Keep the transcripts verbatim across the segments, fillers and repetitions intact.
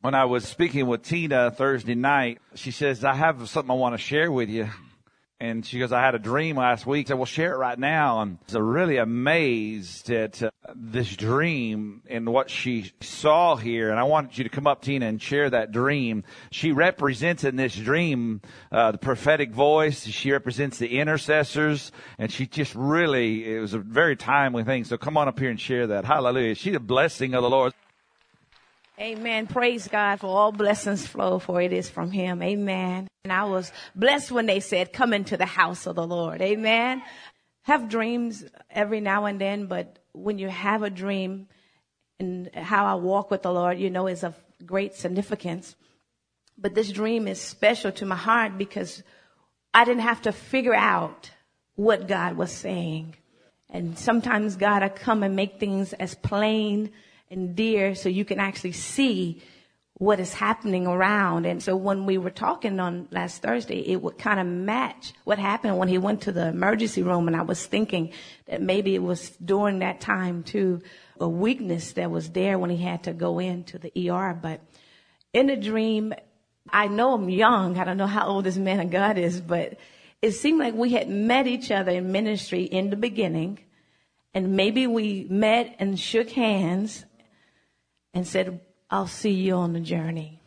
when I was speaking with Tina Thursday night, she says, I have something I want to share with you. And she goes, I had a dream last week. I said, well, share it right now. And I was really amazed at uh, this dream and what she saw here. And I wanted you to come up, Tina, and share that dream. She represents in this dream uh, the prophetic voice. She represents the intercessors. And she just really, it was a very timely thing. So come on up here and share that. Hallelujah. She's a blessing of the Lord. Amen. Praise God, for all blessings flow, for it is from him. Amen. And I was blessed when they said, come into the house of the Lord. Amen. Have dreams every now and then, but when you have a dream, and how I walk with the Lord, you know, is of great significance. But this dream is special to my heart because I didn't have to figure out what God was saying. And sometimes God will come and make things as plain and dear so you can actually see what is happening around. And so when we were talking on last Thursday, it would kind of match what happened when he went to the emergency room. And I was thinking that maybe it was during that time too, a weakness that was there when he had to go into the E R. But in the dream, I know I'm young. I don't know how old this man of God is, but it seemed like we had met each other in ministry in the beginning. And maybe we met and shook hands and said, I'll see you on the journey.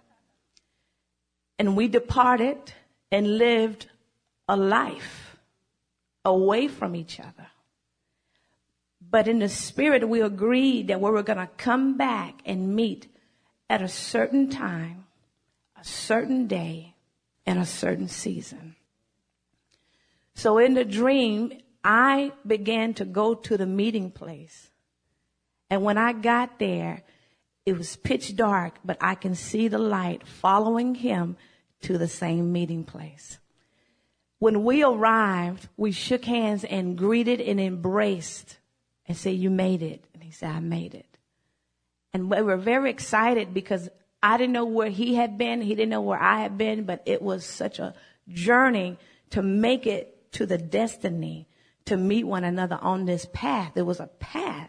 And we departed and lived a life away from each other. But in the spirit, we agreed that we were going to come back and meet at a certain time, a certain day, and a certain season. So in the dream, I began to go to the meeting place. And when I got there, it was pitch dark, but I can see the light following him to the same meeting place. When we arrived, we shook hands and greeted and embraced and said, you made it. And he said, I made it. And we were very excited because I didn't know where he had been. He didn't know where I had been, but it was such a journey to make it to the destiny, to meet one another on this path. It was a path.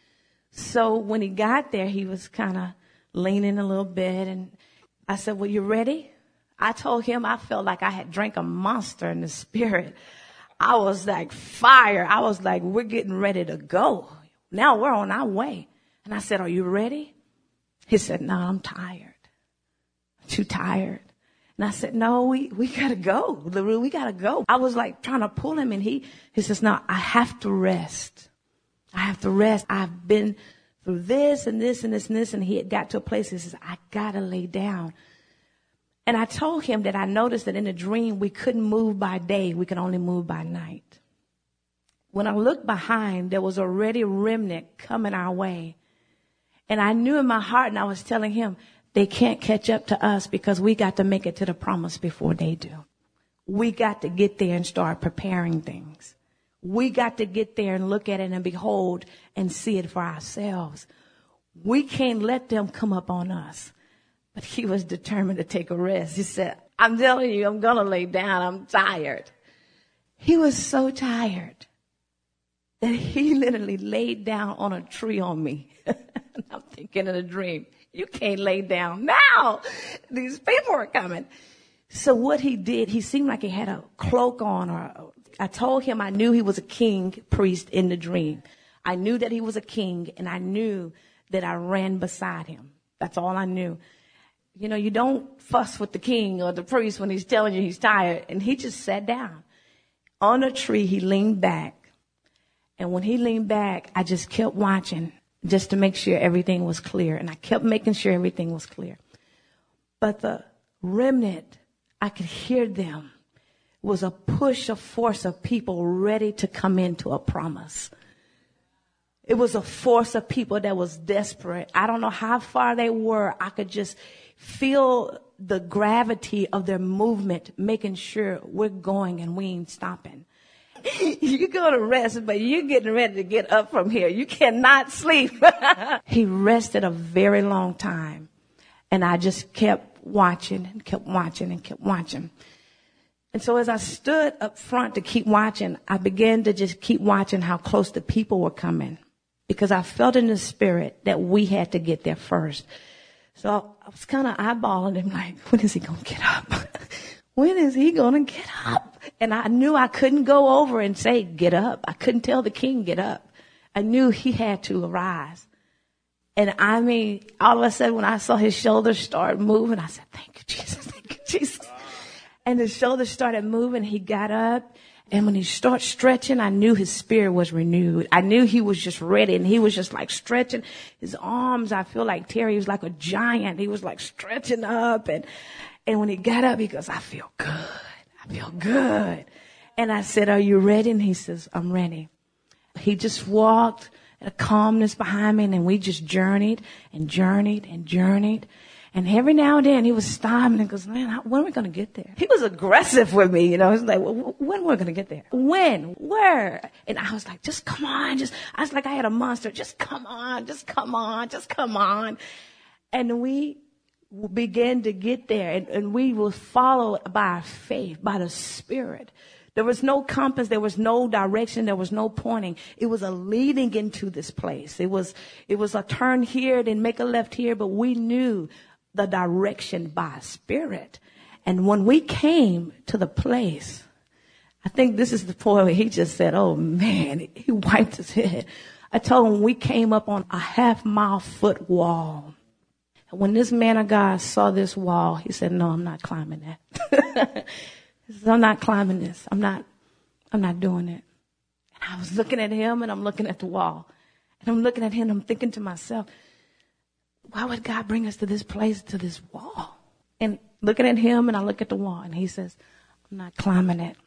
So when he got there, he was kind of leaning a little bit. And I said, well, you ready? I told him I felt like I had drank a monster in the spirit. I was like fire. I was like, we're getting ready to go. Now we're on our way. And I said, are you ready? He said, no, I'm tired. I'm too tired. And I said, no, we, we got to go. We got to go. I was like trying to pull him. And he, he says, no, I have to rest. I have to rest. I've been through this and this and this and this. And he had got to a place, he says, I got to lay down. And I told him that I noticed that in a dream, we couldn't move by day. We could only move by night. When I looked behind, there was already a remnant coming our way. And I knew in my heart, and I was telling him, they can't catch up to us because we got to make it to the promise before they do. We got to get there and start preparing things. We got to get there and look at it and behold and see it for ourselves. We can't let them come up on us. But he was determined to take a rest. He said, I'm telling you, I'm going to lay down. I'm tired. He was so tired that he literally laid down on a tree on me. I'm thinking in a dream, you can't lay down now. These people are coming. So what he did, he seemed like he had a cloak on. Or I told him I knew he was a king priest in the dream. I knew that he was a king, and I knew that I ran beside him. That's all I knew. You know, you don't fuss with the king or the priest when he's telling you he's tired. And he just sat down. On a tree, he leaned back. And when he leaned back, I just kept watching just to make sure everything was clear. And I kept making sure everything was clear. But the remnant, I could hear them, was a push, a force of people ready to come into a promise. It was a force of people that was desperate. I don't know how far they were. I could just feel the gravity of their movement, making sure we're going and we ain't stopping. You go to rest, but you're getting ready to get up from here. You cannot sleep. He rested a very long time. And I just kept watching and kept watching and kept watching. And so as I stood up front to keep watching, I began to just keep watching how close the people were coming, because I felt in the spirit that we had to get there first. So I was kind of eyeballing him like, when is he going to get up? When is he going to get up? And I knew I couldn't go over and say, get up. I couldn't tell the king, get up. I knew he had to arise. And I mean, all of a sudden when I saw his shoulders start moving, I said, thank you, Jesus. Thank you, Jesus. And his shoulders started moving. He got up. And when he started stretching, I knew his spirit was renewed. I knew he was just ready. And he was just like stretching his arms. I feel like Terry was like a giant. He was like stretching up. And, and when he got up, he goes, I feel good. I feel good. And I said, are you ready? And he says, I'm ready. He just walked, a calmness behind me. And then we just journeyed and journeyed and journeyed. And every now and then he was stopping and goes, man, how, when are we going to get there? He was aggressive with me, you know. He's like, well, when we're going to get there? When? Where? And I was like, just come on. Just, I was like, I had a monster. Just come on. Just come on. Just come on. And we began to get there. And, and we were followed by faith, by the Spirit. There was no compass. There was no direction. There was no pointing. It was a leading into this place. It was, it was a turn here, then make a left here. But we knew the direction by Spirit. And when we came to the place, I think this is the point where he just said, oh man, he wiped his head. I told him we came up on a half mile foot wall. And when this man of God saw this wall, he said, no, I'm not climbing that. He said, I'm not climbing this. I'm not, I'm not doing it. And I was looking at him and I'm looking at the wall and I'm looking at him. And I'm thinking to myself, why would God bring us to this place, to this wall? And looking at him and I look at the wall and he says, I'm not climbing it.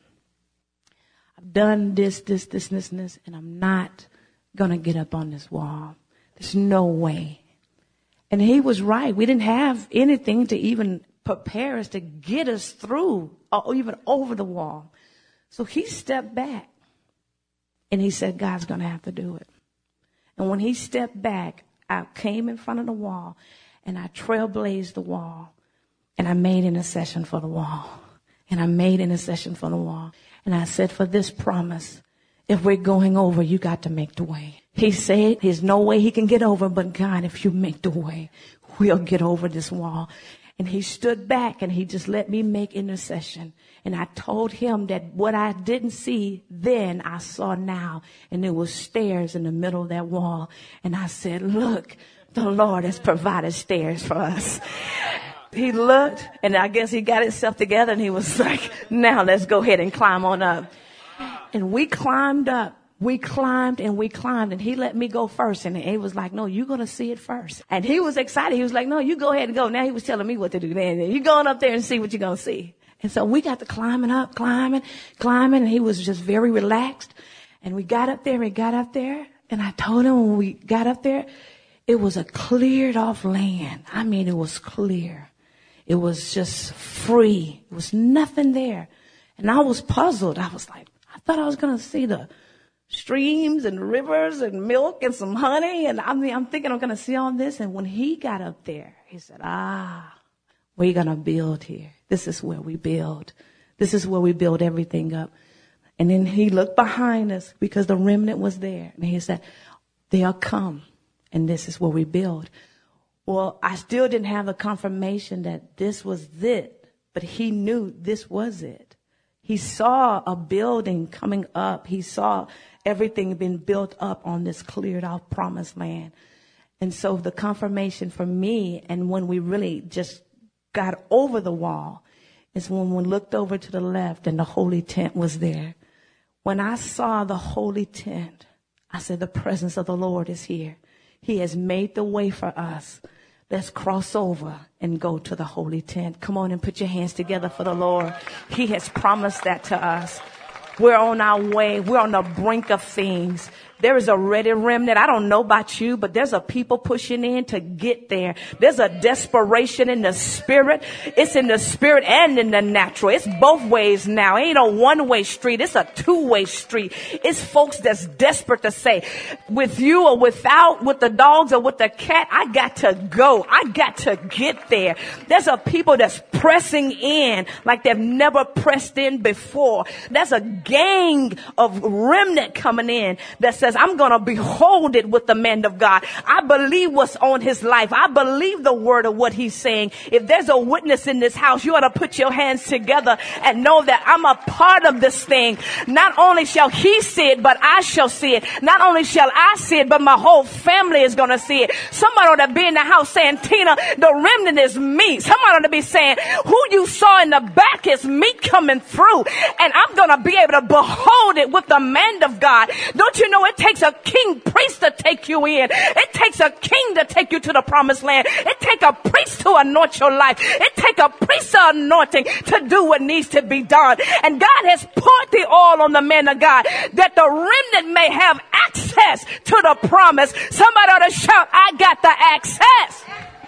I've done this, this, this, this, and this, and I'm not going to get up on this wall. There's no way. And he was right. We didn't have anything to even prepare us to get us through or even over the wall. So he stepped back and he said, God's going to have to do it. And when he stepped back, I came in front of the wall and I trailblazed the wall and I made intercession for the wall and I made intercession for the wall. And I said, for this promise, if we're going over, you got to make the way. He said, there's no way he can get over, but God, if you make the way, we'll get over this wall. And he stood back and he just let me make intercession. And I told him that what I didn't see then, I saw now. And there was stairs in the middle of that wall. And I said, look, the Lord has provided stairs for us. He looked and I guess he got himself together and he was like, now let's go ahead and climb on up. And we climbed up. We climbed and we climbed and he let me go first. And he was like, no, you're going to see it first. And he was excited. He was like, no, you go ahead and go. Now he was telling me what to do. Then you going up there and see what you're going to see. And so we got to climbing up, climbing, climbing. And he was just very relaxed. And we got up there, we got up there. And I told him when we got up there, it was a cleared off land. I mean, it was clear. It was just free. It was nothing there. And I was puzzled. I was like, I thought I was going to see the streams and rivers and milk and some honey. And I mean, I'm thinking I'm going to see all this. And when he got up there, he said, ah, we're going to build here. This is where we build. This is where we build everything up. And then he looked behind us because the remnant was there. And he said, they'll come. And this is where we build. Well, I still didn't have the confirmation that this was it. But he knew this was it. He saw a building coming up. He saw everything being built up on this cleared out promised land. And so the confirmation for me, and when we really just got over the wall, is when we looked over to the left and the holy tent was there. When I saw the holy tent, I said, the presence of the Lord is here. He has made the way for us. Let's cross over and go to the holy tent. Come on and put your hands together for the Lord. He has promised that to us. We're on our way. We're on the brink of things. There is a ready remnant. I don't know about you, but there's a people pushing in to get there. There's a desperation in the spirit. It's in the spirit and in the natural. It's both ways now. It ain't a one-way street. It's a two-way street. It's folks that's desperate to say, with you or without, with the dogs or with the cat, I got to go. I got to get there. There's a people that's pressing in like they've never pressed in before. There's a gang of remnant coming in that says, says, I'm going to behold it with the man of God. I believe what's on his life. I believe the word of what he's saying. If there's a witness in this house, you ought to put your hands together and know that I'm a part of this thing. Not only shall he see it, but I shall see it. Not only shall I see it, but my whole family is going to see it. Somebody ought to be in the house saying, Tina, the remnant is me. Somebody ought to be saying, who you saw in the back is me coming through. And I'm going to be able to behold it with the man of God. Don't you know it takes a king priest to take you in. It takes a king to take you to the promised land. It takes a priest to anoint your life. It takes a priest anointing to do what needs to be done. And God has poured the oil on the man of God that the remnant may have access to the promise. Somebody ought to shout, I got the access.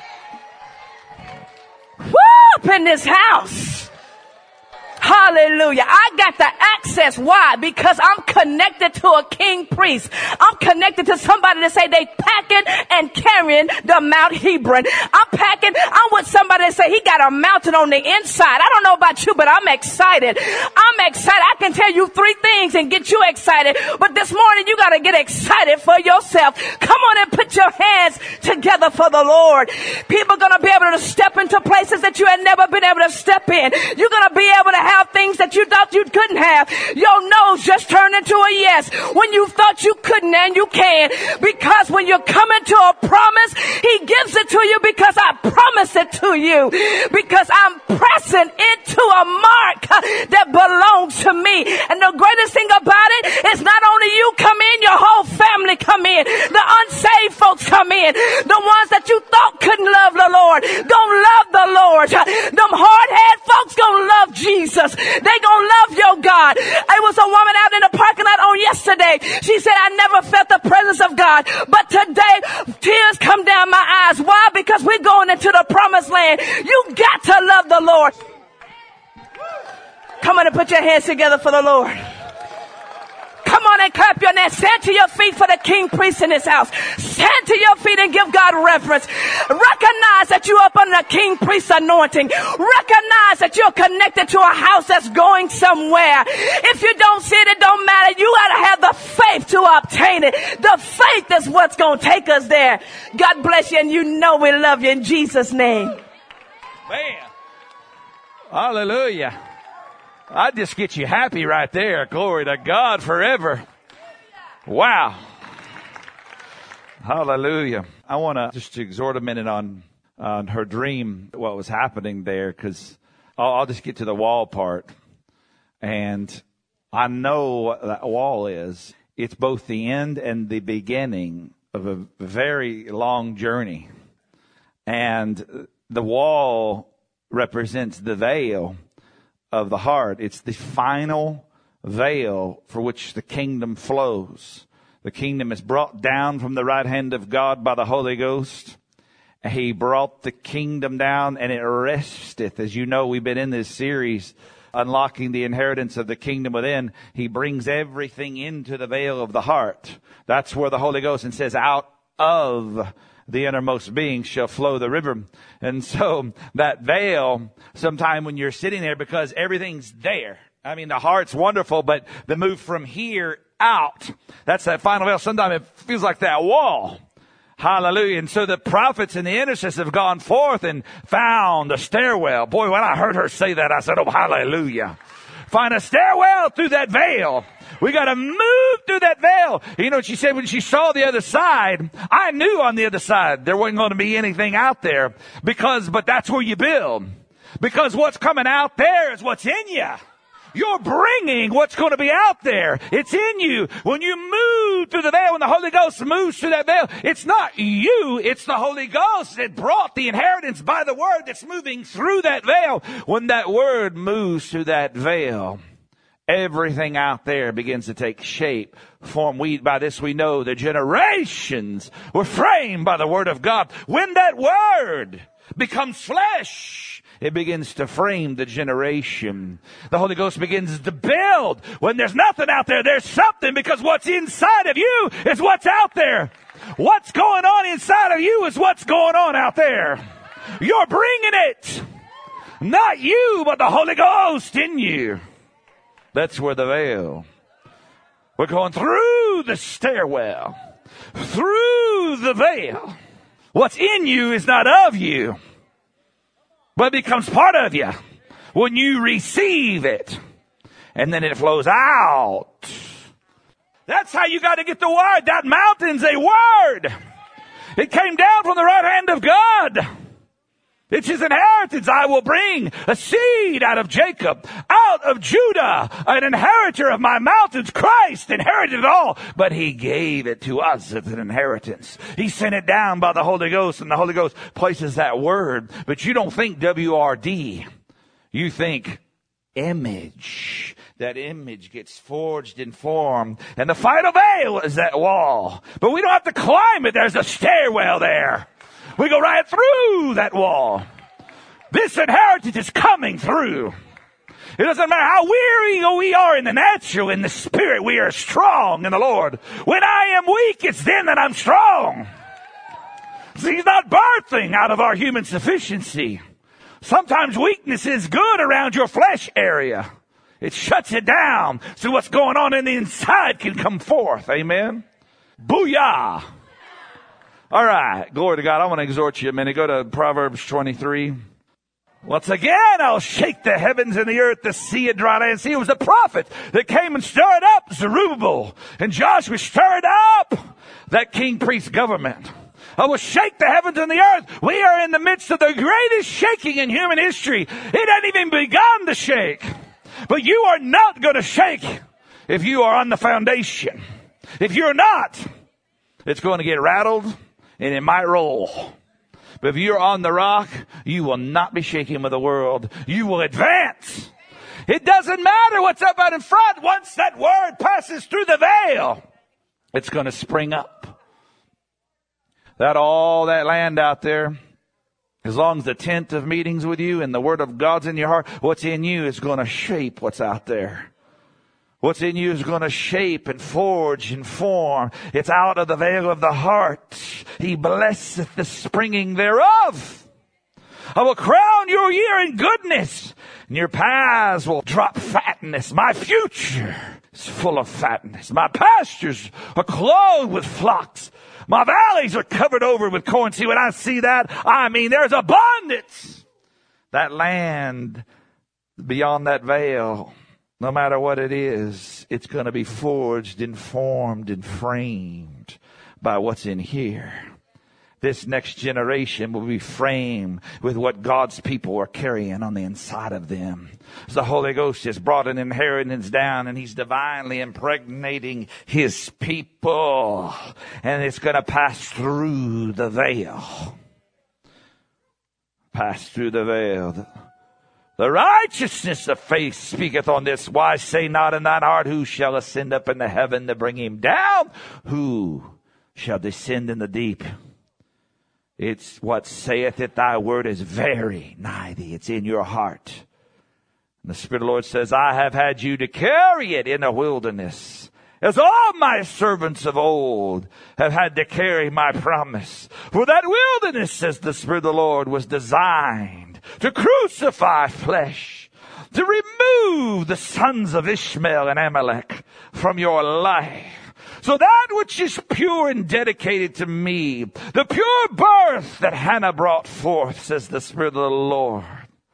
Whoop in this house. Hallelujah. I got the access. Why? Because I'm connected to a king priest. I'm connected to somebody that say they packing and carrying the Mount Hebron. I'm packing. I'm with somebody that say he got a mountain on the inside. I don't know about you, but I'm excited. I'm excited. I can tell you three things and get you excited. But this morning you got to get excited for yourself. Come on and put your hands together for the Lord. People are going to be able to step into places that you had never been able to step in. You're going to be able to have have things that you thought you couldn't have. Your nose just turned into a yes when you thought you couldn't, and you can. Because when you're coming to a promise, he gives it to you because I promise it to you. Because I'm pressing into a mark that belongs to me. And the greatest thing about it is not only you come in, your whole family come in. The unsaved folks come in. The ones that you thought couldn't love the Lord, gonna love the Lord. Them hard-headed folks gonna love Jesus. They gonna love your God. There was a woman out in the parking lot on yesterday. She said, I never felt the presence of God, but today tears come down my eyes. Why? Because we're going into the promised land. You got to love the Lord. Come on and put your hands together for the Lord. Come on and clap your hands. Stand to your feet for the king priest in this house. Stand to your feet and give God reverence. Recognize that you're up under the king priest anointing. Recognize that you're connected to a house that's going somewhere. If you don't see it, it don't matter. You got to have the faith to obtain it. The faith is what's going to take us there. God bless you, and you know we love you in Jesus' name. Man. Hallelujah. I just get you happy right there. Glory to God forever. Wow. Hallelujah. I want to just exhort a minute on, on her dream, what was happening there, because I'll, I'll just get to the wall part. And I know what that wall is. It's both the end and the beginning of a very long journey. And the wall represents the veil of the heart. It's the final veil for which the kingdom flows. The kingdom is brought down from the right hand of God by the Holy Ghost. He brought the kingdom down, and it resteth. As you know, we've been in this series, Unlocking the Inheritance of the Kingdom Within. He brings everything into the veil of the heart. That's where the Holy Ghost, and says, out of the innermost being shall flow the river. And so that veil, sometime when you're sitting there, because everything's there. I mean, the heart's wonderful, but the move from here out, that's that final veil. Sometimes it feels like that wall. Hallelujah. And so the prophets and the intercessors have gone forth and found a stairwell. Boy, when I heard her say that, I said, oh, hallelujah. Find a stairwell through that veil. We got to move through that veil. You know what she said when she saw the other side? I knew on the other side there wasn't going to be anything out there, because, but that's where you build. Because what's coming out there is what's in you. You're bringing what's going to be out there. It's in you. When you move through the veil, when the Holy Ghost moves through that veil, it's not you, it's the Holy Ghost that brought the inheritance by the word that's moving through that veil. When that word moves through that veil, everything out there begins to take shape, form. We, by this we know the generations were framed by the word of God. When that word becomes flesh, it begins to frame the generation. The Holy Ghost begins to build. When there's nothing out there, there's something, because what's inside of you is what's out there. What's going on inside of you is what's going on out there. You're bringing it. Not you, but the Holy Ghost in you. That's where the veil. We're going through the stairwell, through the veil. What's in you is not of you, but it becomes part of you when you receive it. And then it flows out. That's how you got to get the word. That mountain's a word. It came down from the right hand of God. It's his inheritance. I will bring a seed out of Jacob, out of Judah, an inheritor of my mountains. Christ inherited it all, but he gave it to us as an inheritance. He sent it down by the Holy Ghost, and the Holy Ghost places that word. But you don't think W R D. You think image. That image gets forged and formed. And the final veil is that wall. But we don't have to climb it. There's a stairwell there. We go right through that wall. This inheritance is coming through. It doesn't matter how weary we are in the natural, in the spirit, we are strong in the Lord. When I am weak, it's then that I'm strong. See, he's not birthing out of our human sufficiency. Sometimes weakness is good around your flesh area. It shuts it down so what's going on in the inside can come forth. Amen? Booyah! All right, glory to God. I want to exhort you a minute. Go to Proverbs twenty-three. Once again, I'll shake the heavens and the earth, the sea and dry land. See, it was the prophet that came and stirred up Zerubbabel. And Joshua stirred up that king priest government. I will shake the heavens and the earth. We are in the midst of the greatest shaking in human history. It hadn't even begun to shake. But you are not going to shake if you are on the foundation. If you're not, it's going to get rattled and it might roll. But if you're on the rock, you will not be shaken with the world. You will advance. It doesn't matter what's up out in front. Once that word passes through the veil, it's going to spring up. That all that land out there, as long as the tent of meetings with you and the word of God's in your heart, what's in you is going to shape what's out there. What's in you is going to shape and forge and form. It's out of the veil of the heart. He blesseth the springing thereof. I will crown your year in goodness, and your paths will drop fatness. My future is full of fatness. My pastures are clothed with flocks. My valleys are covered over with corn. See, when I see that, I mean, there's abundance. That land beyond that veil, no matter what it is, it's going to be forged and formed and framed by what's in here. This next generation will be framed with what God's people are carrying on the inside of them. The Holy Ghost has brought an inheritance down, and he's divinely impregnating his people. And it's going to pass through the veil. Pass through the veil. The righteousness of faith speaketh on this. Why say not in thine heart, who shall ascend up into heaven to bring him down? Who shall descend in the deep? It's what saith it, thy word is very nigh thee. It's in your heart. And the Spirit of the Lord says, I have had you to carry it in the wilderness, as all my servants of old have had to carry my promise. For that wilderness, says the Spirit of the Lord, was designed to crucify flesh, to remove the sons of Ishmael and Amalek from your life. So that which is pure and dedicated to me, the pure birth that Hannah brought forth, says the Spirit of the Lord,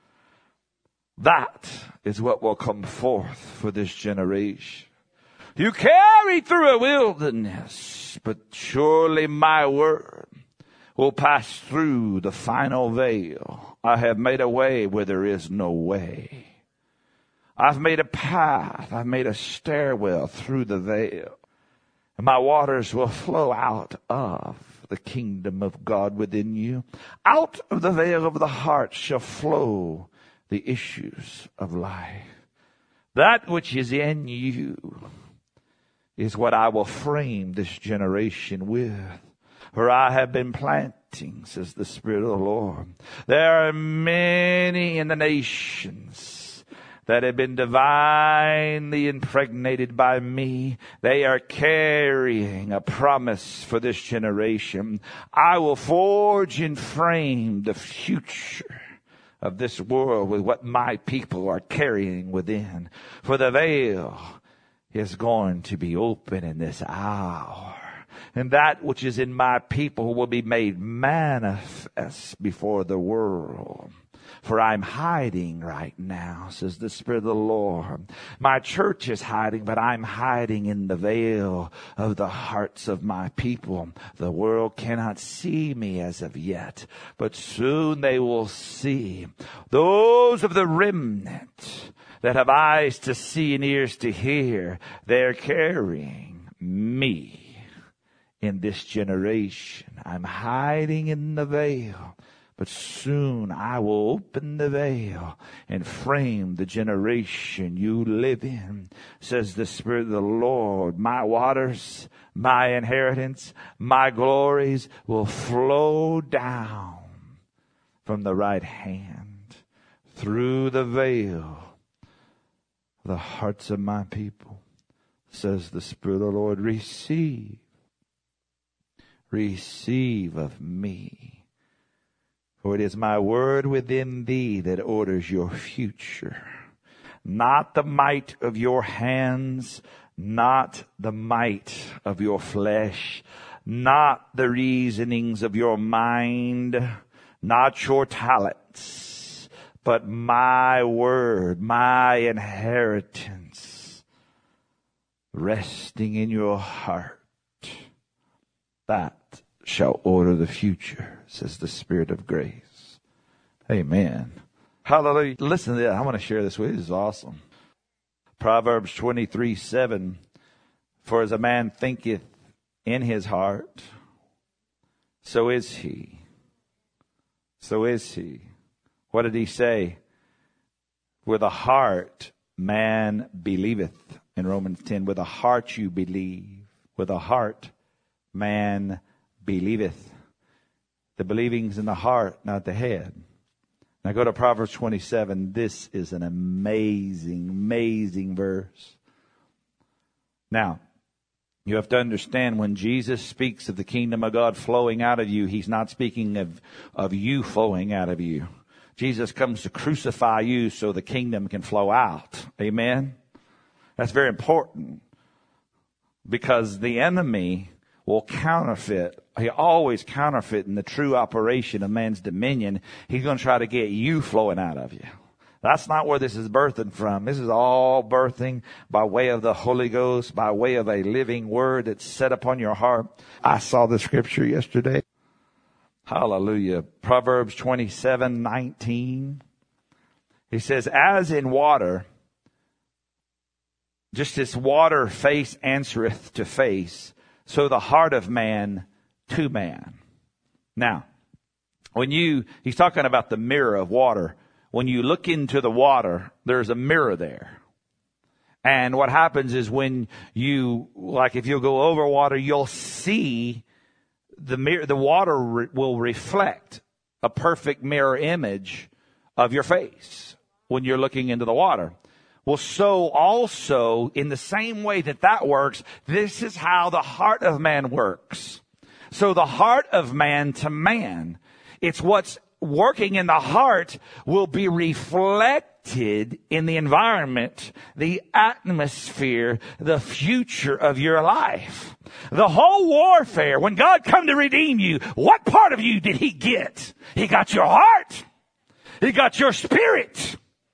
that is what will come forth for this generation. You carry through a wilderness, but surely my word will pass through the final veil. I have made a way where there is no way. I've made a path. I've made a stairwell through the veil. And my waters will flow out of the kingdom of God within you. Out of the veil of the heart shall flow the issues of life. That which is in you is what I will frame this generation with. For I have been planting, says the Spirit of the Lord. There are many in the nations that have been divinely impregnated by me. They are carrying a promise for this generation. I will forge and frame the future of this world with what my people are carrying within. For the veil is going to be open in this hour. And that which is in my people will be made manifest before the world. For I'm hiding right now, says the Spirit of the Lord. My church is hiding, but I'm hiding in the veil of the hearts of my people. The world cannot see me as of yet, but soon they will see. Those of the remnant that have eyes to see and ears to hear, they're carrying me in this generation. I'm hiding in the veil. But soon I will open the veil and frame the generation you live in, says the Spirit of the Lord. My waters, my inheritance, my glories will flow down from the right hand through the veil of the hearts of my people, says the Spirit of the Lord. Receive, receive of me. For it is my word within thee that orders your future. Not the might of your hands, not the might of your flesh, not the reasonings of your mind, not your talents, but my word, my inheritance, resting in your heart. That shall order the future, says the Spirit of grace. Amen. Hallelujah. Listen to that. I want to share this with you. This is awesome. Proverbs twenty-three seven. For as a man thinketh in his heart, so is he. So is he. What did he say? With a heart man believeth. In Romans ten, with a heart you believe. With a heart man believeth. The believing's in the heart, not the head. Now go to Proverbs twenty-seven. This is an amazing, amazing verse. Now, you have to understand, when Jesus speaks of the kingdom of God flowing out of you, he's not speaking of, of you flowing out of you. Jesus comes to crucify you so the kingdom can flow out. Amen? That's very important, because the enemy will counterfeit. He always counterfeit in the true operation of man's dominion. He's going to try to get you flowing out of you. That's not where this is birthing from. This is all birthing by way of the Holy Ghost, by way of a living word that's set upon your heart. I saw the scripture yesterday. Hallelujah. Proverbs twenty-seven nineteen. He says, as in water, just as water face answereth to face, so the heart of man to man. Now, when you, he's talking about the mirror of water. When you look into the water, there's a mirror there. And what happens is when you, like if you'll go over water, you'll see the mirror, the water re- will reflect a perfect mirror image of your face when you're looking into the water. Well, so also, in the same way that that works, this is how the heart of man works. So the heart of man to man, it's what's working in the heart will be reflected in the environment, the atmosphere, the future of your life. The whole warfare, when God come to redeem you, what part of you did he get? He got your heart. He got your spirit.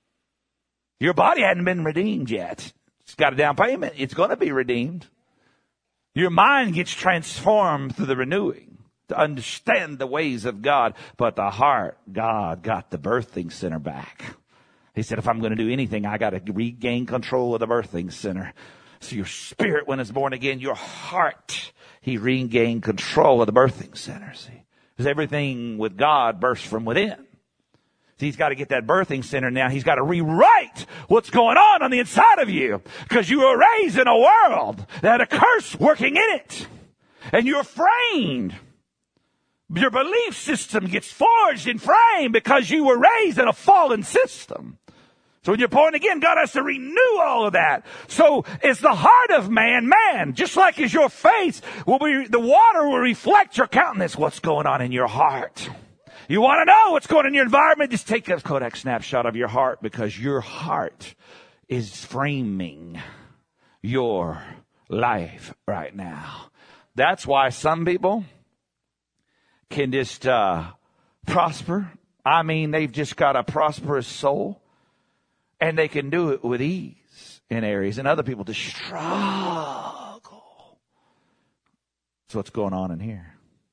Your body hadn't been redeemed yet. It's got a down payment. It's going to be redeemed. Your mind gets transformed through the renewing to understand the ways of God. But the heart, God got the birthing center back. He said, if I'm going to do anything, I got to regain control of the birthing center. So your spirit, when it's born again, your heart, he regained control of the birthing center. See, because everything with God bursts from within. See, he's got to get that birthing center now. He's got to rewrite what's going on on the inside of you, because you were raised in a world that had a curse working in it. And you're framed. Your belief system gets forged and framed because you were raised in a fallen system. So when you're born again, God has to renew all of that. So it's the heart of man, man, just like as your face will be, the water will reflect your countenance. What's going on in your heart? You want to know what's going on in your environment? Just take a Kodak snapshot of your heart, because your heart is framing your life right now. That's why some people can just uh, prosper. I mean, they've just got a prosperous soul, and they can do it with ease in areas, and other people just struggle. That's what's going on in here.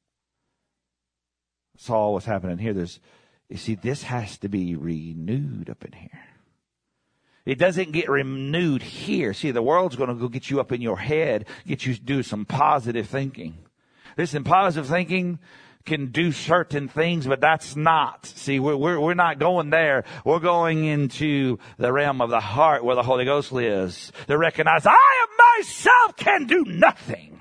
Saw what's happening here. There's, you see, this has to be renewed up in here. It doesn't get renewed here. See, the world's going to go get you up in your head, get you to do some positive thinking. Listen, positive thinking can do certain things, but that's not. See, we're, we're, we're not going there. We're going into the realm of the heart where the Holy Ghost lives. To recognize, I of myself can do nothing.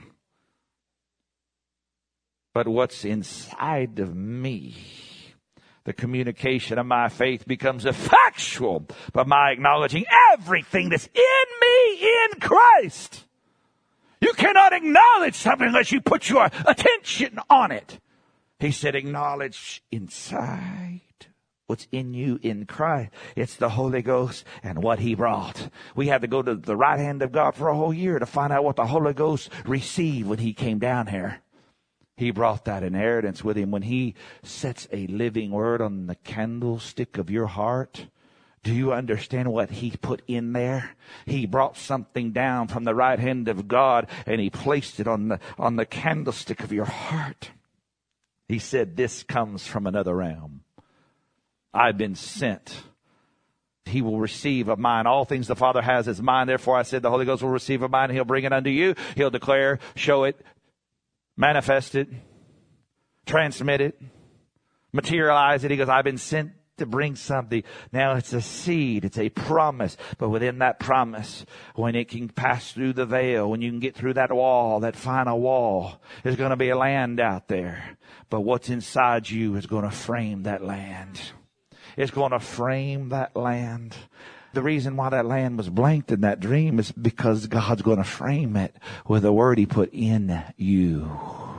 But what's inside of me, the communication of my faith becomes effectual by my acknowledging everything that's in me in Christ. You cannot acknowledge something unless you put your attention on it. He said, acknowledge inside what's in you in Christ. It's the Holy Ghost and what he brought. We had to go to the right hand of God for a whole year to find out what the Holy Ghost received when he came down here. He brought that inheritance with him. When he sets a living word on the candlestick of your heart, do you understand what he put in there? He brought something down from the right hand of God, and he placed it on the, on the candlestick of your heart. He said, this comes from another realm. I've been sent. He will receive of mine. All things the Father has is mine. Therefore I said the Holy Ghost will receive of mine, and he'll bring it unto you. He'll declare, show it, manifest it, transmit it, materialize it. He goes, I've been sent to bring something. Now it's a seed. It's a promise. But within that promise, when it can pass through the veil, when you can get through that wall, that final wall, there's going to be a land out there. But what's inside you is going to frame that land. It's going to frame that land. The reason why that land was blanked in that dream is because God's going to frame it with the word he put in you.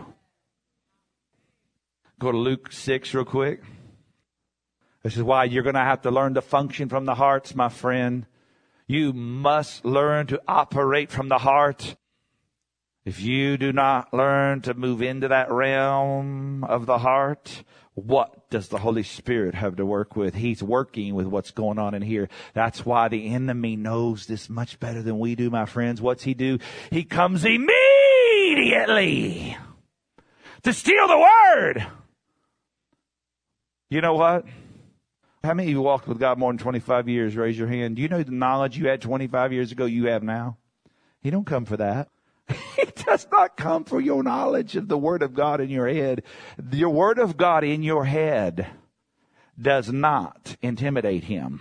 Go to Luke six real quick. This is why you're going to have to learn to function from the hearts, my friend. You must learn to operate from the heart. If you do not learn to move into that realm of the heart, what does the Holy Spirit have to work with? He's working with what's going on in here. That's why the enemy knows this much better than we do, my friends. What's he do? He comes immediately to steal the word. You know what? How many of you walked with God more than twenty-five years? Raise your hand. Do you know the knowledge you had twenty-five years ago you have now? He don't come for that. He does not come for your knowledge of the Word of God in your head. Your Word of God in your head does not intimidate him.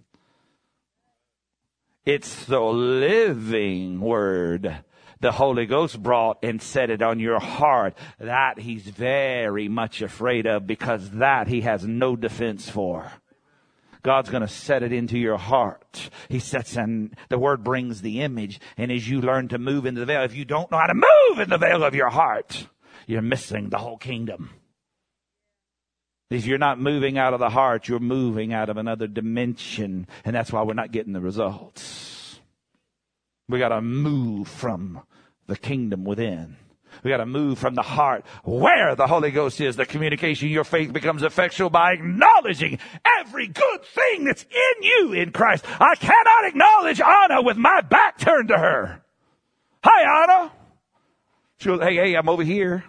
It's the living Word the Holy Ghost brought and set it on your heart. That he's very much afraid of, because that he has no defense for. God's going to set it into your heart. He sets in, the word brings the image. And as you learn to move into the veil, if you don't know how to move in the veil of your heart, you're missing the whole kingdom. If you're not moving out of the heart, you're moving out of another dimension. And that's why we're not getting the results. We got to move from the kingdom within. We got to move from the heart where the Holy Ghost is. The communication, your faith becomes effectual by acknowledging every good thing that's in you in Christ. I cannot acknowledge Anna with my back turned to her. Hi, Anna. She goes, hey, hey, I'm over here.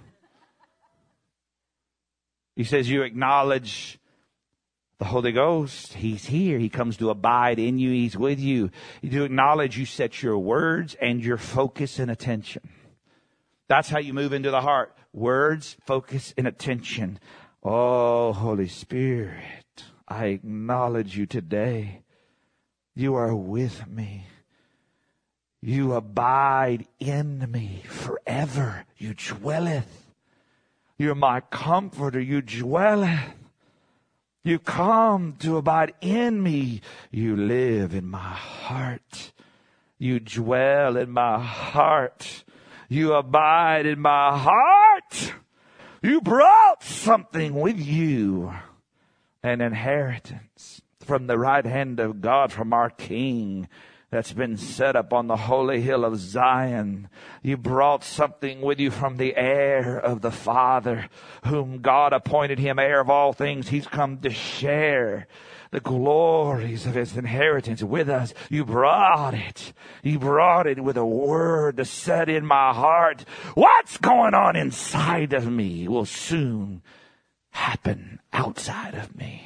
He says you acknowledge the Holy Ghost. He's here. He comes to abide in you. He's with you. You acknowledge, you set your words and your focus and attention. That's how you move into the heart. Words, focus, and attention. Oh, Holy Spirit, I acknowledge you today. You are with me. You abide in me forever. You dwelleth. You're my comforter. You dwelleth. You come to abide in me. You live in my heart. You dwell in my heart. You abide in my heart. You brought something with you. An inheritance from the right hand of God, from our King. that's been set up on the holy hill of Zion. You brought something with you from the heir of the Father, whom God appointed him heir of all things. He's come to share the glories of his inheritance with us. You brought it. You brought it with a word to set in my heart. What's going on inside of me will soon happen outside of me.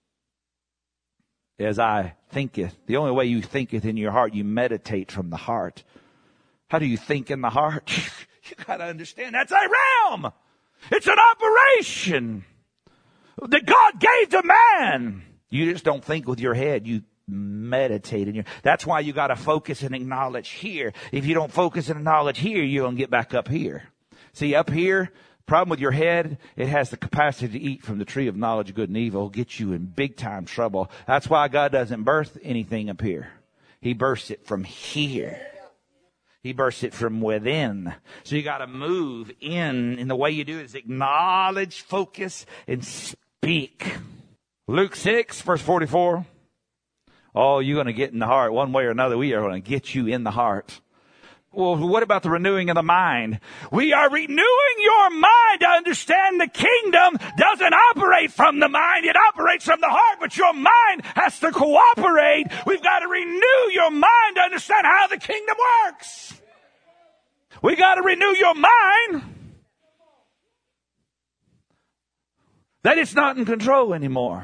As I thinketh, the only way you thinketh in your heart, you meditate from the heart. How do you think in the heart? You got to understand that's a realm. It's an operation that God gave to man. You just don't think with your head. You meditate in your. That's why you got to focus and acknowledge here. If you don't focus and acknowledge here, you're going to get back up here. See, up here, problem with your head, it has the capacity to eat from the tree of knowledge of good and evil, get you in big time trouble. That's why God doesn't birth anything up here. He births it from here. He bursts it from within. So you got to move in. And the way you do it is acknowledge, focus, and speak. Luke six, verse forty-four. Oh, you're going to get in the heart. One way or another, we are going to get you in the heart. Well, what about the renewing of the mind? We are renewing your mind to understand the kingdom doesn't operate from the mind. It operates from the heart, but your mind has to cooperate. We've got to renew your mind to understand how the kingdom works. We got to renew your mind that it's not in control anymore.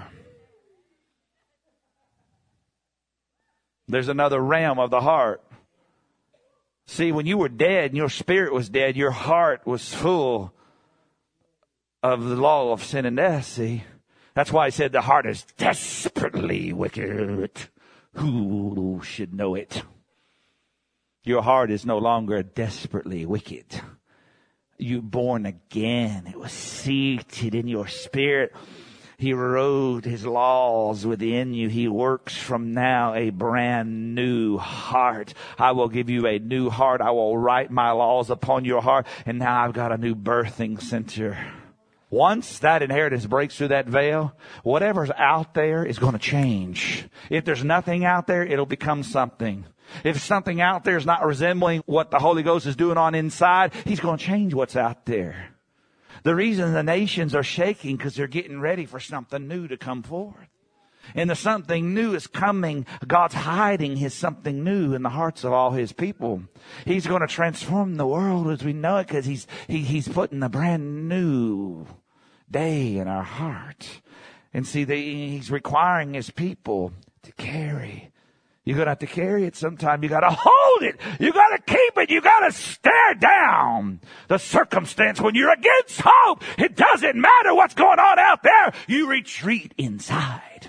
There's another realm of the heart. See, when you were dead and your spirit was dead, your heart was full of the law of sin and death, see? That's why I said the heart is desperately wicked. Who should know it? Your heart is no longer desperately wicked. You're born again. It was seated in your spirit. He wrote his laws within you. He works from now a brand new heart. I will give you a new heart. I will write my laws upon your heart. And now I've got a new birthing center. Once that inheritance breaks through that veil, whatever's out there is going to change. If there's nothing out there, it'll become something. If something out there is not resembling what the Holy Ghost is doing on inside, he's going to change what's out there. The reason the nations are shaking because they're getting ready for something new to come forth. And the something new is coming. God's hiding his something new in the hearts of all his people. He's going to transform the world as we know it because he's, he, he's putting a brand new day in our heart. And see, the, he's requiring his people to carry. You're going to have to carry it sometime. You got to hold it. You got to keep it. You got to stare down the circumstance. When you're against hope, it doesn't matter what's going on out there. You retreat inside.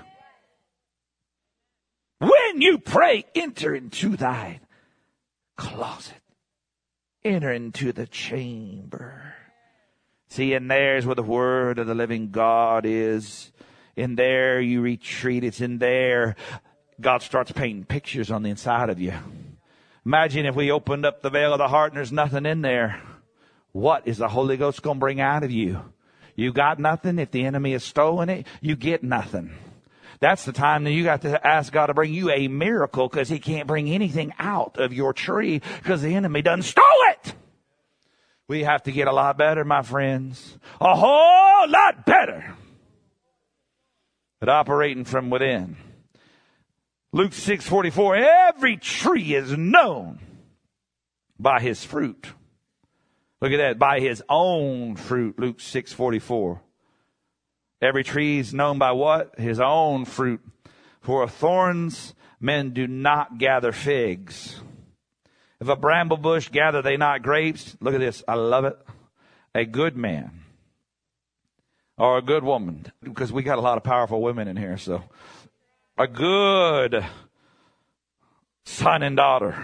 When you pray, enter into thy closet. Enter into the chamber. See, and there's where the word of the living God is. In there you retreat. It's in there God starts painting pictures on the inside of you. Imagine if we opened up the veil of the heart and there's nothing in there. What is the Holy Ghost going to bring out of you? You got nothing. If the enemy has stolen it, you get nothing. That's the time that you got to ask God to bring you a miracle because he can't bring anything out of your tree because the enemy done stole it. We have to get a lot better, my friends. A whole lot better at operating from within. Luke six forty-four, every tree is known by his fruit. Look at that, by his own fruit, Luke six forty-four. Every tree is known by what? His own fruit. For of thorns men do not gather figs. If a bramble bush gather they not grapes. Look at this, I love it. A good man or a good woman, because we got a lot of powerful women in here, so. A good son and daughter.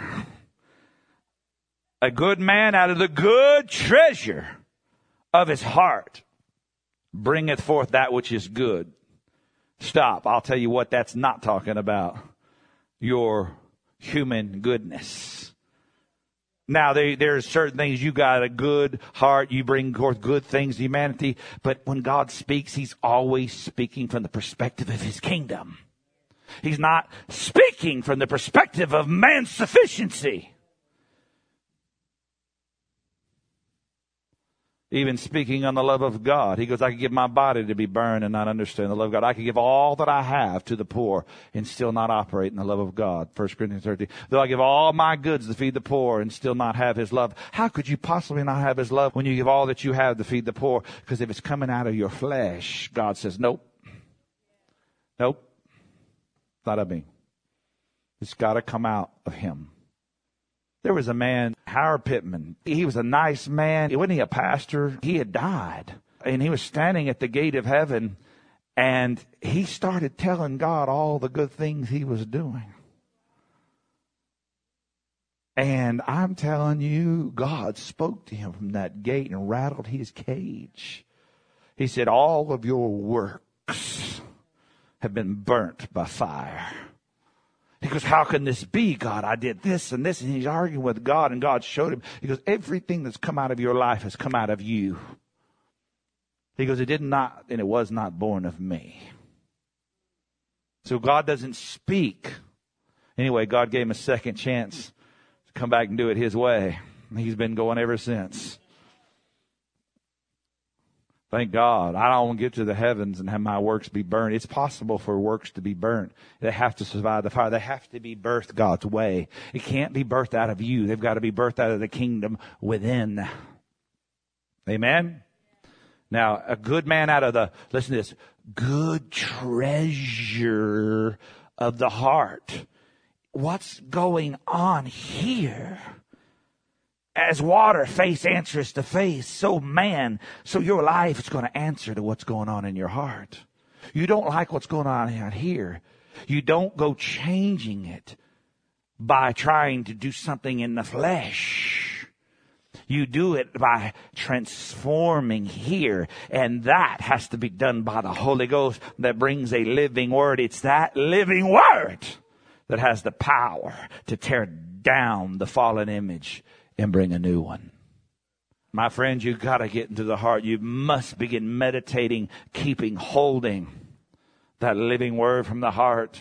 A good man out of the good treasure of his heart bringeth forth that which is good. Stop. I'll tell you what that's not talking about. Your human goodness. Now, there, there's certain things. You got a good heart. You bring forth good things to humanity. But when God speaks, he's always speaking from the perspective of his kingdom. He's not speaking from the perspective of man's sufficiency. Even speaking on the love of God. He goes, I could give my body to be burned and not understand the love of God. I could give all that I have to the poor and still not operate in the love of God. First Corinthians thirteen. Though I give all my goods to feed the poor and still not have his love. How could you possibly not have his love when you give all that you have to feed the poor? Because if it's coming out of your flesh, God says, nope. Nope. Not of me. It's got to come out of him. There was a man, Howard Pittman. He was a nice man. Wasn't he a pastor? He had died. And he was standing at the gate of heaven. And he started telling God all the good things he was doing. And I'm telling you, God spoke to him from that gate and rattled his cage. He said, all of your works have been burnt by fire. He goes, how can this be, God? I did this and this. And he's arguing with God, and God showed him. He goes, everything that's come out of your life has come out of you. He goes, it did not, and it was not born of me. So God doesn't speak. Anyway, God gave him a second chance to come back and do it his way. He's been going ever since. Thank God. I don't want to get to the heavens and have my works be burned. It's possible for works to be burnt. They have to survive the fire. They have to be birthed God's way. It can't be birthed out of you. They've got to be birthed out of the kingdom within. Amen? Now, a good man out of the, listen to this, good treasure of the heart. What's going on here? As water face answers to face, so man, so your life is going to answer to what's going on in your heart. You don't like what's going on out here. You don't go changing it by trying to do something in the flesh. You do it by transforming here. And that has to be done by the Holy Ghost that brings a living word. It's that living word that has the power to tear down the fallen image and bring a new one. My friends, you got to get into the heart. You must begin meditating, keeping, holding that living word from the heart.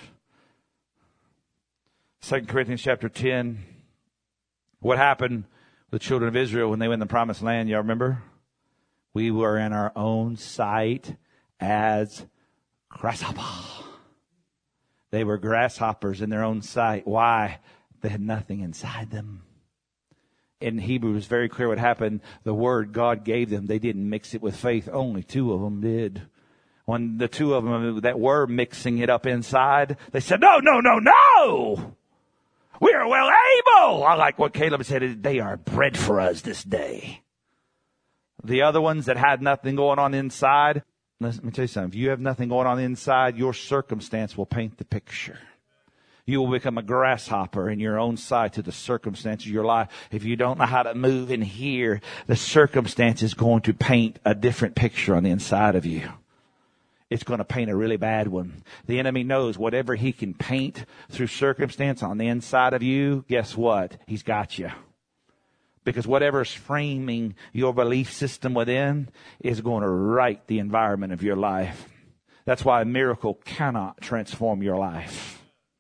Second Corinthians chapter ten. What happened with the children of Israel when they went in the promised land? Y'all remember? We were in our own sight as grasshoppers. They were grasshoppers in their own sight. Why? They had nothing inside them. In Hebrew, it's very clear what happened. The word God gave them, they didn't mix it with faith. Only two of them did. When the two of them that were mixing it up inside, they said, no, no, no, no! We are well able! I like what Caleb said, they are bread for us this day. The other ones that had nothing going on inside, let me tell you something. If you have nothing going on inside, your circumstance will paint the picture. You will become a grasshopper in your own sight to the circumstances of your life. If you don't know how to move in here, the circumstance is going to paint a different picture on the inside of you. It's going to paint a really bad one. The enemy knows whatever he can paint through circumstance on the inside of you, guess what? He's got you. Because whatever is framing your belief system within is going to write the environment of your life. That's why a miracle cannot transform your life.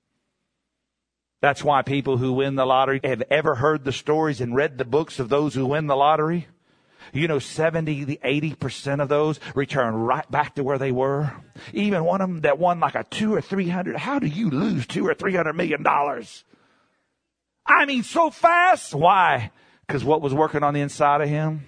That's why people who win the lottery have ever heard the stories and read the books of those who win the lottery. You know, seventy, eighty percent of those return right back to where they were. Even one of them that won like a two or three hundred. How do you lose two or three hundred million dollars? I mean, so fast. Why? Because what was working on the inside of him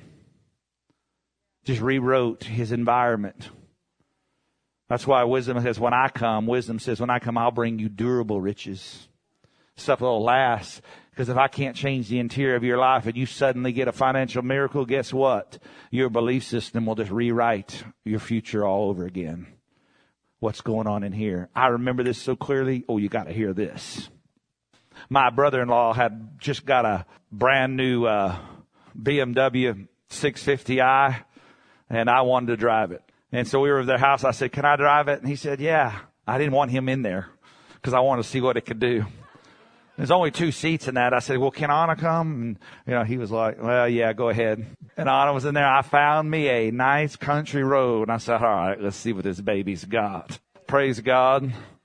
just rewrote his environment. That's why wisdom says, when I come, wisdom says, when I come, I'll bring you durable riches. Stuff that'll last. Because if I can't change the interior of your life and you suddenly get a financial miracle, guess what? Your belief system will just rewrite your future all over again. What's going on in here? I remember this so clearly. Oh, you got to hear this. My brother-in-law had just got a brand new uh, B M W six fifty i, and I wanted to drive it. And so we were at their house. I said, can I drive it? And he said, yeah. I didn't want him in there because I wanted to see what it could do. There's only two seats in that. I said, well, can Anna come? And, you know, he was like, well, yeah, go ahead. And Anna was in there. I found me a nice country road. And I said, all right, let's see what this baby's got. Praise God.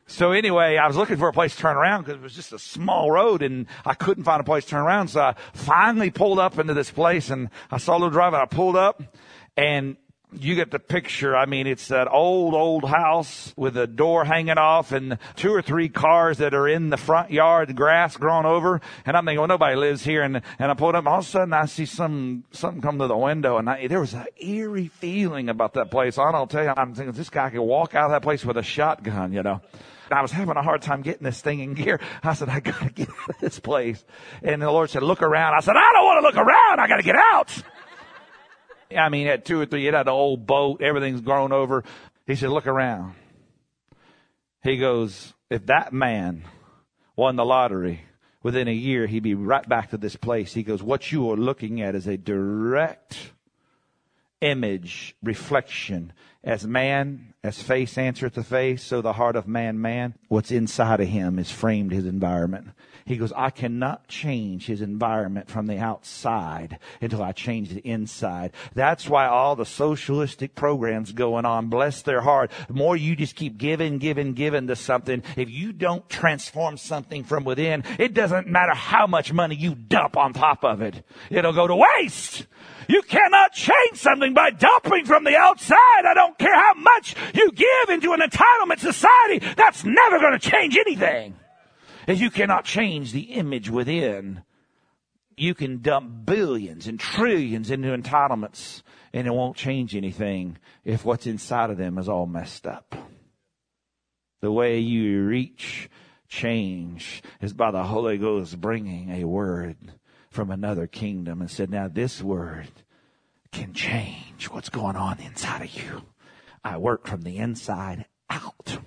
So anyway, I was looking for a place to turn around because it was just a small road and I couldn't find a place to turn around. So I finally pulled up into this place and I saw a little drive and I pulled up and you get the picture. I mean, it's that old, old house with a door hanging off and two or three cars that are in the front yard, the grass grown over. And I'm thinking, well, nobody lives here. And, and I pulled up and all of a sudden I see some, something come to the window and I, there was an eerie feeling about that place. I'll tell you, I'm thinking this guy could walk out of that place with a shotgun, you know. I was having a hard time getting this thing in gear. I said, I got to get out of this place. And the Lord said, look around. I said, I don't want to look around. I got to get out. I mean, at two or three, it had an old boat. Everything's grown over. He said, look around. He goes, if that man won the lottery, within a year, he'd be right back to this place. He goes, what you are looking at is a direct image, reflection. As man, as face answereth to face, so the heart of man, man. What's inside of him is framed his environment. He goes, I cannot change his environment from the outside until I change the inside. That's why all the socialistic programs going on, bless their heart. The more you just keep giving, giving, giving to something, if you don't transform something from within, it doesn't matter how much money you dump on top of it. It'll go to waste. You cannot change something by dumping from the outside. I don't care how much you give into an entitlement society. That's never going to change anything. If you cannot change the image within, you can dump billions and trillions into entitlements and it won't change anything if what's inside of them is all messed up. The way you reach change is by the Holy Ghost bringing a word from another kingdom and said, now this word can change what's going on inside of you. I work from the inside out.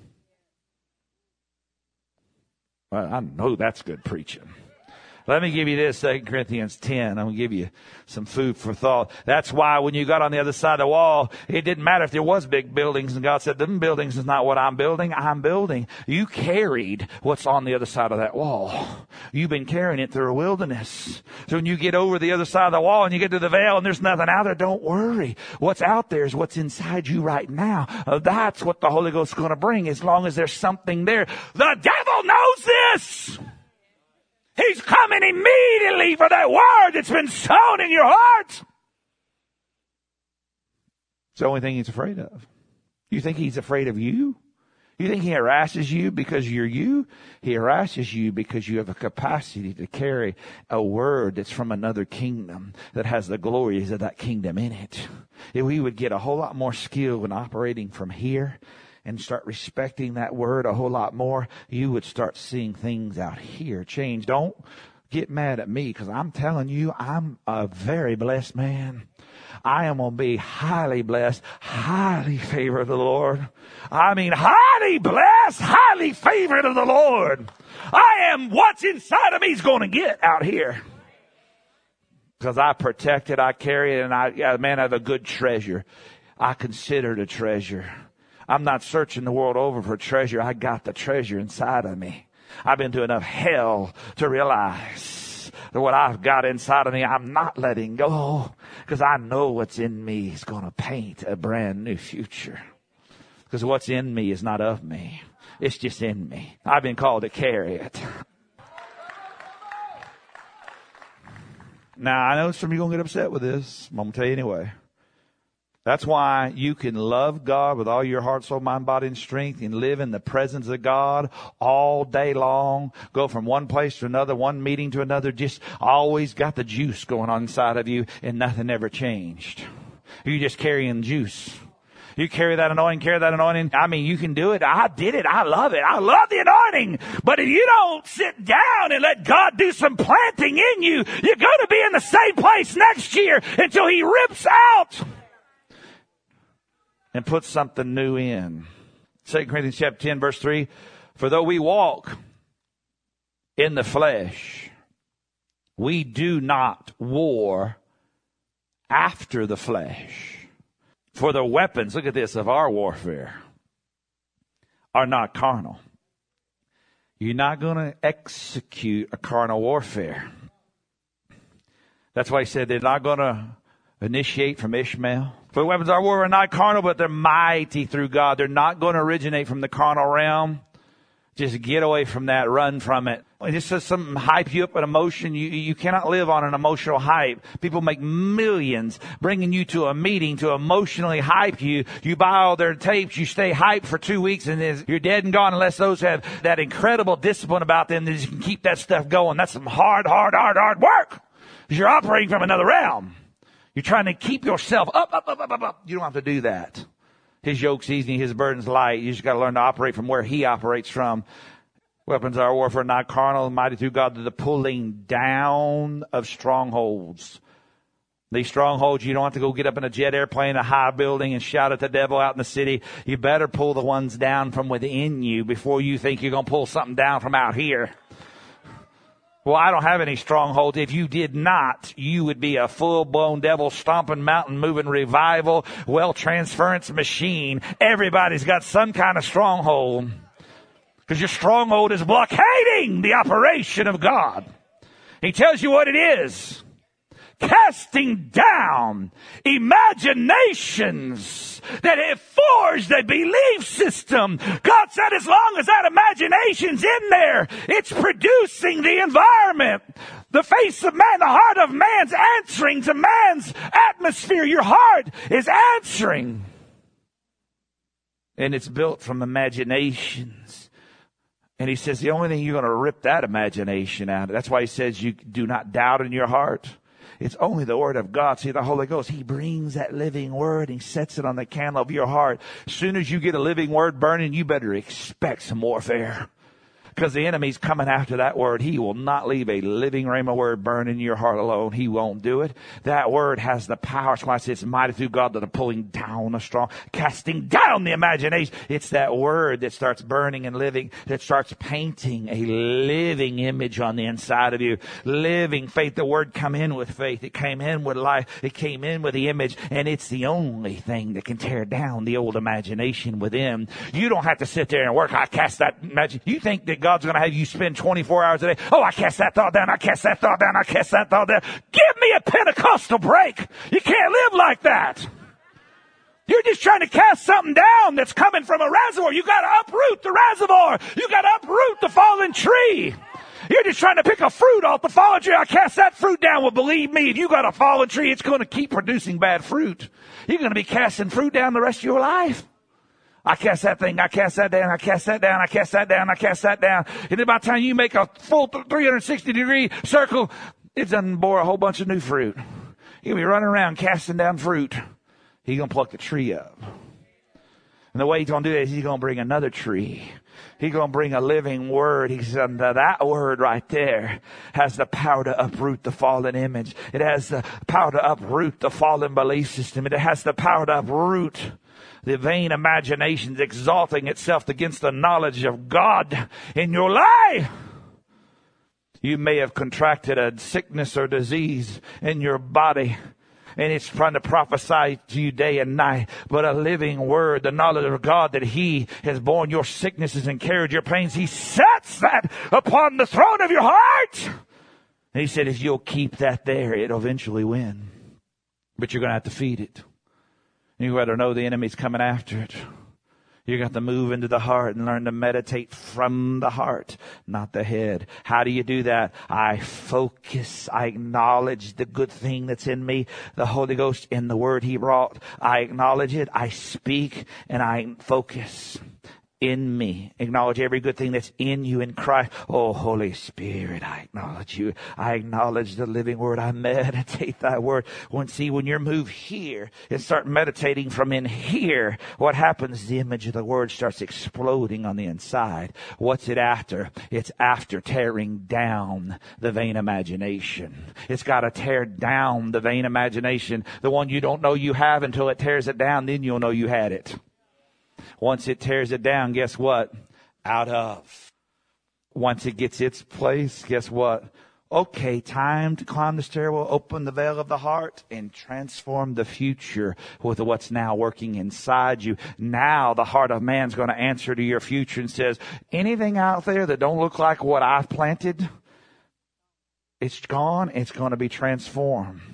Well, I know that's good preaching. Let me give you this, Second Corinthians ten. I'm going to give you some food for thought. That's why when you got on the other side of the wall, it didn't matter if there was big buildings. And God said, them buildings is not what I'm building. I'm building. You carried what's on the other side of that wall. You've been carrying it through a wilderness. So when you get over the other side of the wall and you get to the veil and there's nothing out there, don't worry. What's out there is what's inside you right now. Uh, that's what the Holy Ghost is going to bring as long as there's something there. The devil knows this. He's coming immediately for that word that's been sown in your heart. It's the only thing he's afraid of. You think he's afraid of you? You think he harasses you because you're you? He harasses you because you have a capacity to carry a word that's from another kingdom that has the glories of that kingdom in it. If we would get a whole lot more skill in operating from here and start respecting that word a whole lot more, you would start seeing things out here change. Don't get mad at me because I'm telling you, I'm a very blessed man. I am going to be highly blessed, highly favored of the Lord. I mean, highly blessed, highly favored of the Lord. I am what's inside of me is going to get out here. Because I protect it, I carry it, and I, yeah, man, I have a good treasure. I consider it a treasure. I'm not searching the world over for treasure. I got the treasure inside of me. I've been to enough hell to realize that what I've got inside of me, I'm not letting go because I know what's in me is going to paint a brand new future. Because what's in me is not of me. It's just in me. I've been called to carry it. Now, I know some of you are going to get upset with this. I'm going to tell you anyway. That's why you can love God with all your heart, soul, mind, body, and strength and live in the presence of God all day long. Go from one place to another, one meeting to another. Just always got the juice going on inside of you and nothing ever changed. You're just carrying juice. You carry that anointing, carry that anointing. I mean, you can do it. I did it. I love it. I love the anointing. But if you don't sit down and let God do some planting in you, you're going to be in the same place next year until he rips out and put something new in. Second Corinthians chapter ten, verse three. For though we walk in the flesh, we do not war after the flesh. For the weapons, look at this, of our warfare are not carnal. You're not going to execute a carnal warfare. That's why he said they're not going to initiate from Ishmael. For the weapons of our war are not carnal, but they're mighty through God. They're not going to originate from the carnal realm. Just get away from that. Run from it. This is something hype you up an emotion. You, you cannot live on an emotional hype. People make millions bringing you to a meeting to emotionally hype you. You buy all their tapes. You stay hyped for two weeks and then you're dead and gone unless those have that incredible discipline about them that you can keep that stuff going. That's some hard, hard, hard, hard work. You're operating from another realm. You're trying to keep yourself up, up, up, up, up, up. You don't have to do that. His yoke's easy, his burden's light. You just got to learn to operate from where he operates from. Weapons of our warfare, not carnal, mighty through God to the pulling down of strongholds. These strongholds, you don't have to go get up in a jet airplane, a high building, and shout at the devil out in the city. You better pull the ones down from within you before you think you're going to pull something down from out here. Well, I don't have any strongholds. If you did not, you would be a full-blown devil-stomping, mountain-moving revival, well-transference machine. Everybody's got some kind of stronghold. Because your stronghold is blockading the operation of God. He tells you what it is. Casting down imaginations that have forged a belief system. God said as long as that imagination's in there, it's producing the environment. The face of man, the heart of man's answering to man's atmosphere. Your heart is answering. And it's built from imaginations. And he says the only thing you're going to rip that imagination out of. That's why he says you do not doubt in your heart. It's only the word of God. See, the Holy Ghost, he brings that living word. He sets it on the candle of your heart. As soon as you get a living word burning, you better expect some warfare. Because the enemy's coming after that word. He will not leave a living rhema word burning in your heart alone. He won't do it. That word has the power. That's why I say it's mighty through God that are pulling down a strong, casting down the imagination. It's that word that starts burning and living, that starts painting a living image on the inside of you. Living faith. The word come in with faith. It came in with life. It came in with the image. And it's the only thing that can tear down the old imagination within. You don't have to sit there and work. I cast that imagination. You think that God God's going to have you spend twenty-four hours a day. Oh, I cast that thought down. I cast that thought down. I cast that thought down. Give me a Pentecostal break. You can't live like that. You're just trying to cast something down that's coming from a reservoir. You got to uproot the reservoir. You got to uproot the fallen tree. You're just trying to pick a fruit off the fallen tree. I cast that fruit down. Well, believe me, if you got a fallen tree, it's going to keep producing bad fruit. You're going to be casting fruit down the rest of your life. I cast that thing, I cast that down, I cast that down, I cast that down, I cast that down. And then by the time you make a full three hundred sixty degree circle, it doesn't bore a whole bunch of new fruit. You'll be running around casting down fruit. He's going to pluck the tree up. And the way he's going to do that is he's going to bring another tree. He's going to bring a living word. He said that word right there has the power to uproot the fallen image. It has the power to uproot the fallen belief system. It has the power to uproot the vain imaginations exalting itself against the knowledge of God in your life. You may have contracted a sickness or disease in your body, and it's trying to prophesy to you day and night. But a living word, the knowledge of God that he has borne your sicknesses and carried your pains, he sets that upon the throne of your heart. And he said, if you'll keep that there, it'll eventually win. But you're going to have to feed it. You better know the enemy's coming after it. You got to move into the heart and learn to meditate from the heart, not the head. How do you do that? I focus. I acknowledge the good thing that's in me, the Holy Ghost in the word he brought. I acknowledge it. I speak and I focus in me. Acknowledge every good thing that's in you in Christ. Oh, Holy Spirit, I acknowledge you. I acknowledge the living word. I meditate thy word. When see, when you're moved here and start meditating from in here, what happens? The image of the word starts exploding on the inside. What's it after? It's after tearing down the vain imagination. It's got to tear down the vain imagination. The one you don't know you have until it tears it down. Then you'll know you had it. Once it tears it down, guess what? Out of. Once it gets its place, guess what? Okay, time to climb the stairwell, open the veil of the heart, and transform the future with what's now working inside you. Now the heart of man's going to answer to your future and says, anything out there that don't look like what I've planted, it's gone. It's going to be transformed.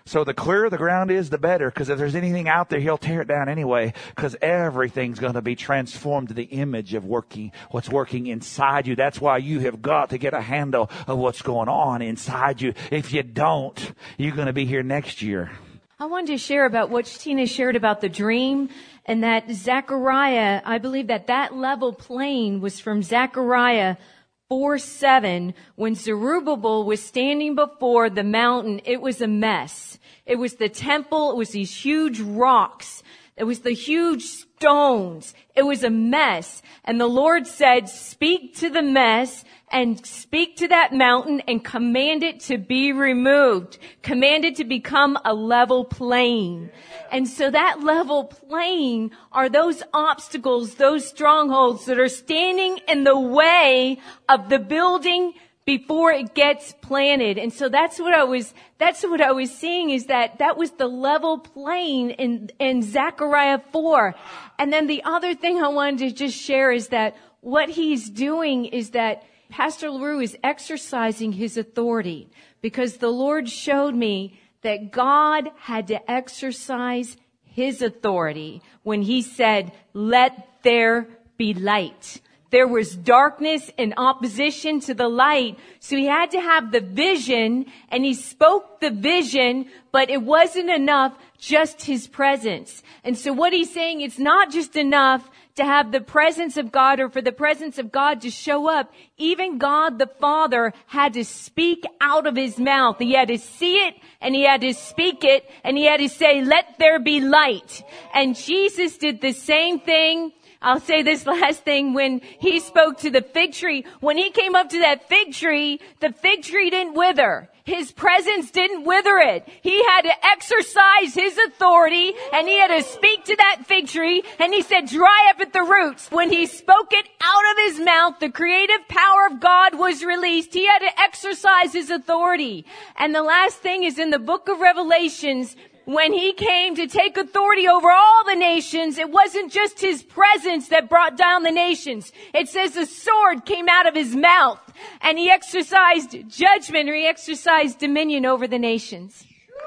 So the clearer the ground is, the better, because if there's anything out there, he'll tear it down anyway, because everything's going to be transformed to the image of working, what's working inside you. That's why you have got to get a handle of what's going on inside you. If you don't, you're going to be here next year. I wanted to share about what Tina shared about the dream, and that Zechariah, I believe that that level plane was from Zechariah four seven, when Zerubbabel was standing before the mountain. It was a mess. It was the temple. It was these huge rocks. It was the huge stones. It was a mess. And the Lord said, speak to the mess and speak to that mountain and command it to be removed. Command it to become a level plain. And so that level plain are those obstacles, those strongholds that are standing in the way of the building before it gets planted. And so that's what I was, that's what I was seeing, is that that was the level plain in, in Zechariah four. And then the other thing I wanted to just share is that what he's doing is that Pastor LaRue is exercising his authority, because the Lord showed me that God had to exercise his authority when he said, let there be light. There was darkness and opposition to the light. So he had to have the vision, and he spoke the vision, but it wasn't enough, just his presence. And so what he's saying, it's not just enough to have the presence of God, or for the presence of God to show up. Even God the Father had to speak out of his mouth. He had to see it, and he had to speak it, and he had to say, let there be light. And Jesus did the same thing. I'll say this last thing. When he spoke to the fig tree, when he came up to that fig tree, the fig tree didn't wither. His presence didn't wither it. He had to exercise his authority, and he had to speak to that fig tree, and he said, dry up at the roots. When he spoke it out of his mouth, the creative power of God was released. He had to exercise his authority. And the last thing is in the book of Revelations. When he came to take authority over all the nations, it wasn't just his presence that brought down the nations. It says a sword came out of his mouth, and he exercised judgment, or he exercised dominion over the nations.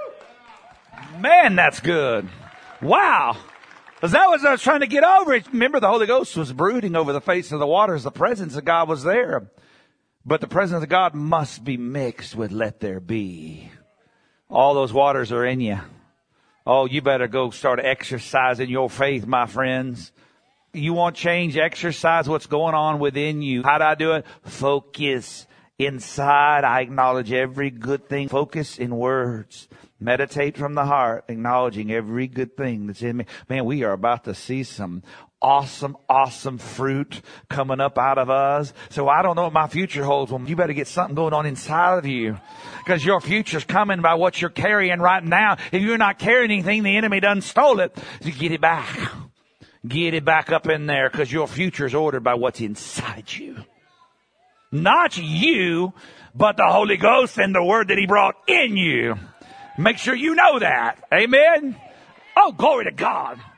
Man, that's good. Wow. Because that was what I was trying to get over. Remember, the Holy Ghost was brooding over the face of the waters. The presence of God was there. But the presence of God must be mixed with let there be. All those waters are in you. Oh, you better go start exercising your faith, my friends. You want change? Exercise what's going on within you. How do I do it? Focus inside. I acknowledge every good thing. Focus in words. Meditate from the heart, acknowledging every good thing that's in me. Man, we are about to see some awesome, awesome fruit coming up out of us. So I don't know what my future holds. Well, you better get something going on inside of you, because your future's coming by what you're carrying right now. If you're not carrying anything, the enemy done stole it. So get it back. Get it back up in there, because your future's ordered by what's inside you. Not you, but the Holy Ghost and the word that he brought in you. Make sure you know that. Amen. Oh, glory to God.